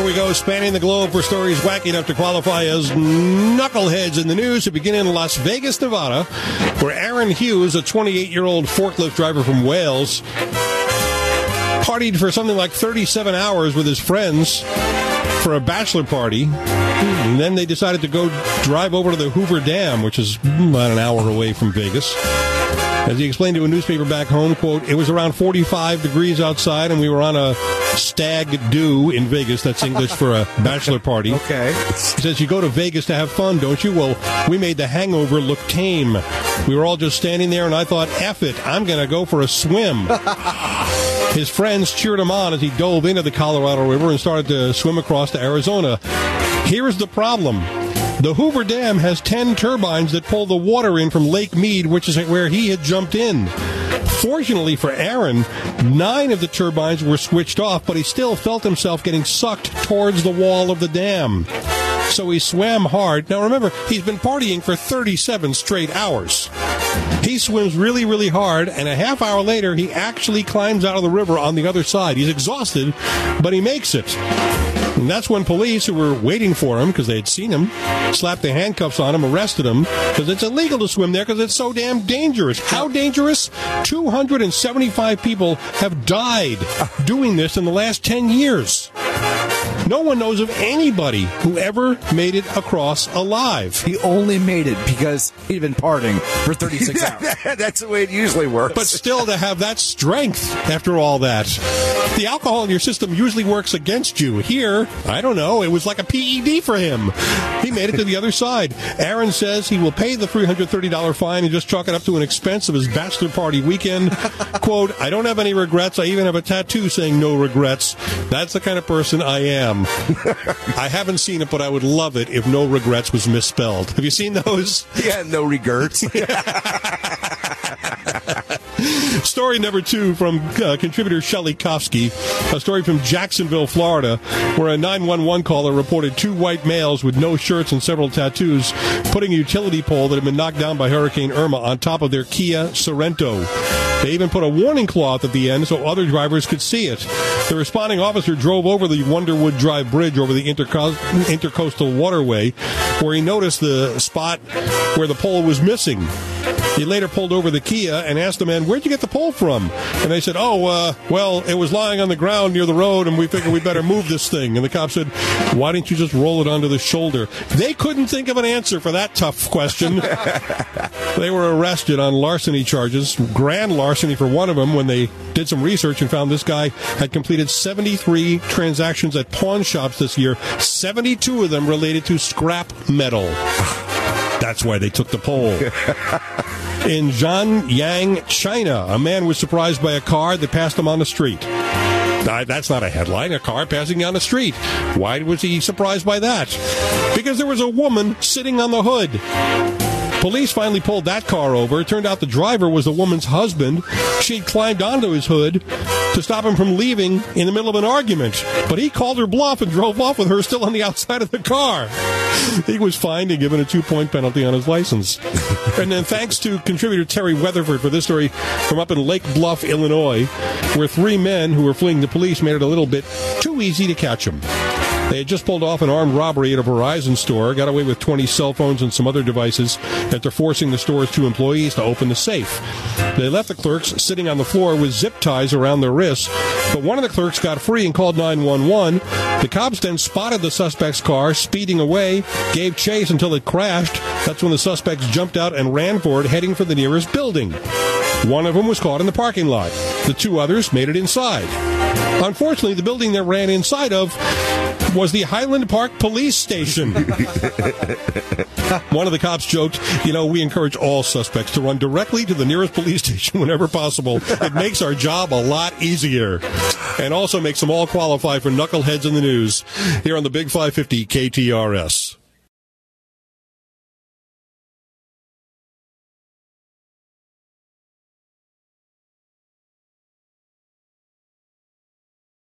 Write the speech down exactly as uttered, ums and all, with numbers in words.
Here we go, spanning the globe for stories wacky enough to qualify as knuckleheads in the news. To begin in Las Vegas, Nevada, where Aaron Hughes, a twenty-eight-year-old forklift driver from Wales, partied for something like thirty-seven hours with his friends for a bachelor party. And then they decided to go drive over to the Hoover Dam, which is about an hour away from Vegas. As he explained to a newspaper back home, quote, it was around forty-five degrees outside, and we were on a stag do in Vegas. That's English for a bachelor party. Okay. He says, you go to Vegas to have fun, don't you? Well, we made the hangover look tame. We were all just standing there, and I thought, F it, I'm going to go for a swim. His friends cheered him on as he dove into the Colorado River and started to swim across to Arizona. Here's the problem. The Hoover Dam has ten turbines that pull the water in from Lake Mead, which is where he had jumped in. Fortunately for Aaron, nine of the turbines were switched off, but he still felt himself getting sucked towards the wall of the dam. So he swam hard. Now remember, he's been partying for thirty-seven straight hours. He swims really, really hard, and a half hour later, he actually climbs out of the river on the other side. He's exhausted, but he makes it. And that's when police, who were waiting for him because they had seen him, slapped the handcuffs on him, arrested him, because it's illegal to swim there because it's so damn dangerous. How dangerous? two hundred seventy-five people have died doing this in the last ten years. No one knows of anybody who ever made it across alive. He only made it because he'd been partying for thirty-six hours. That's the way it usually works. But still, to have that strength after all that. The alcohol in your system usually works against you. Here, I don't know, it was like a P E D for him. He made it to the other side. Aaron says he will pay the three hundred thirty dollars fine and just chalk it up to an expense of his bachelor party weekend. Quote, I don't have any regrets. I even have a tattoo saying no regrets. That's the kind of person I am. I haven't seen it, but I would love it if no regrets was misspelled. Have you seen those? Yeah, no regrets. Story number two from uh, contributor Shelley Kofsky, a story from Jacksonville, Florida, where a nine one one caller reported two white males with no shirts and several tattoos putting a utility pole that had been knocked down by Hurricane Irma on top of their Kia Sorento. They even put a warning cloth at the end so other drivers could see it. The responding officer drove over the Wonderwood Drive Bridge over the interco- intercoastal waterway, where he noticed the spot where the pole was missing. He later pulled over the Kia and asked the man, where'd you get the pole from? And they said, oh, uh, well, it was lying on the ground near the road, and we figured we better move this thing. And the cop said, why didn't you just roll it onto the shoulder? They couldn't think of an answer for that tough question. They were arrested on larceny charges, grand larceny for one of them, when they did some research and found this guy had completed seventy-three transactions at pawn shops this year, seventy-two of them related to scrap metal. That's why they took the pole. In Zhanyang, China, a man was surprised by a car that passed him on the street. Uh, that's not a headline, a car passing down the street. Why was he surprised by that? Because there was a woman sitting on the hood. Police finally pulled that car over. It turned out the driver was the woman's husband. She had climbed onto his hood to stop him from leaving in the middle of an argument. But he called her bluff and drove off with her still on the outside of the car. He was fined and given a two-point penalty on his license. And then thanks to contributor Terry Weatherford for this story from up in Lake Bluff, Illinois, where three men who were fleeing the police made it a little bit too easy to catch them. They had just pulled off an armed robbery at a Verizon store, got away with twenty cell phones and some other devices after forcing the store's two employees to open the safe. They left the clerks sitting on the floor with zip ties around their wrists, but one of the clerks got free and called nine one one. The cops then spotted the suspect's car speeding away, gave chase until it crashed. That's when the suspects jumped out and ran for it, heading for the nearest building. One of them was caught in the parking lot. The two others made it inside. Unfortunately, the building they ran inside of was the Highland Park Police Station. One of the cops joked, you know, we encourage all suspects to run directly to the nearest police station whenever possible. It makes our job a lot easier. And also makes them all qualify for Knuckleheads in the News here on the Big five fifty K T R S.